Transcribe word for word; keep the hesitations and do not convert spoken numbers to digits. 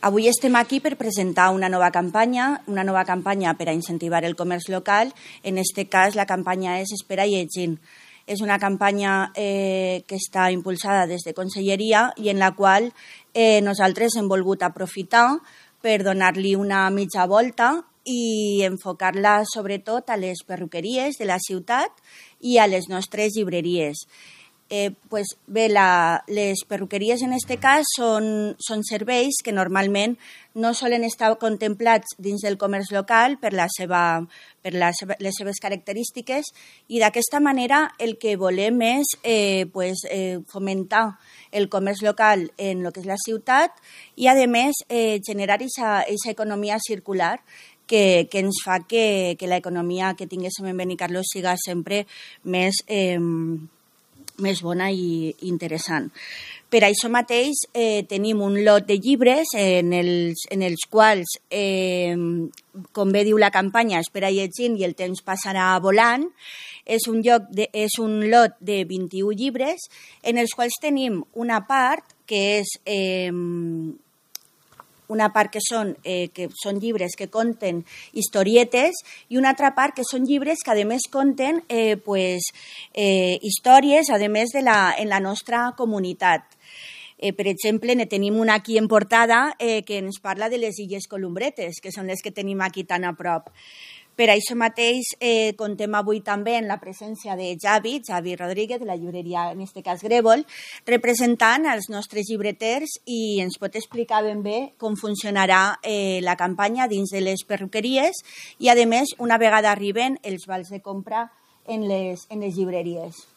Avui estem aquí per presentar una nova campanya, una nova campanya per a incentivar el comerç local. En aquest cas, la campanya és Espera llegint. És una campanya eh, que està impulsada des de Conselleria i en la qual eh, nosaltres hem volgut aprofitar per donar-li una mitja volta i enfocar-la sobretot a les perruqueries de la ciutat i a les nostres llibreries. Eh, pues bé, la, les perruqueries en aquest cas són, són serveis que normalment no solen estar contemplats dins del comerç local per, la seva, per la seva, les seves característiques i d'aquesta manera el que volem és eh, pues, eh, fomentar el comerç local en el que és la ciutat i a més eh, generar aquesta economia circular que, que ens fa que, que l'economia que tinguéssim en Benicarló siga sempre més... Eh, més bona i interessant. Per això mateix eh, tenim un lot de llibres en els, en els quals, eh, com bé diu la campanya, Espera llegint i el temps passarà volant, és un, lloc de, és un lot de vint-i-u llibres en els quals tenim una part que és... Eh, una part que són, eh, que són llibres que conten historietes i una altra part que són llibres que a més conten eh, pues, eh, històries a més de la, en la nostra comunitat. Eh, per exemple, ne tenim una aquí en portada eh, que ens parla de les Illes Columbretes, que són les que tenim aquí tan a prop. Per això mateix eh, contem avui també en la presència de Javi, Javi Rodríguez, de la llibreria, en aquest cas Grèvol, representant els nostres llibreters i ens pot explicar ben bé com funcionarà eh, la campanya dins de les perruqueries i, a més, una vegada arriben els vals de compra en les, en les llibreries.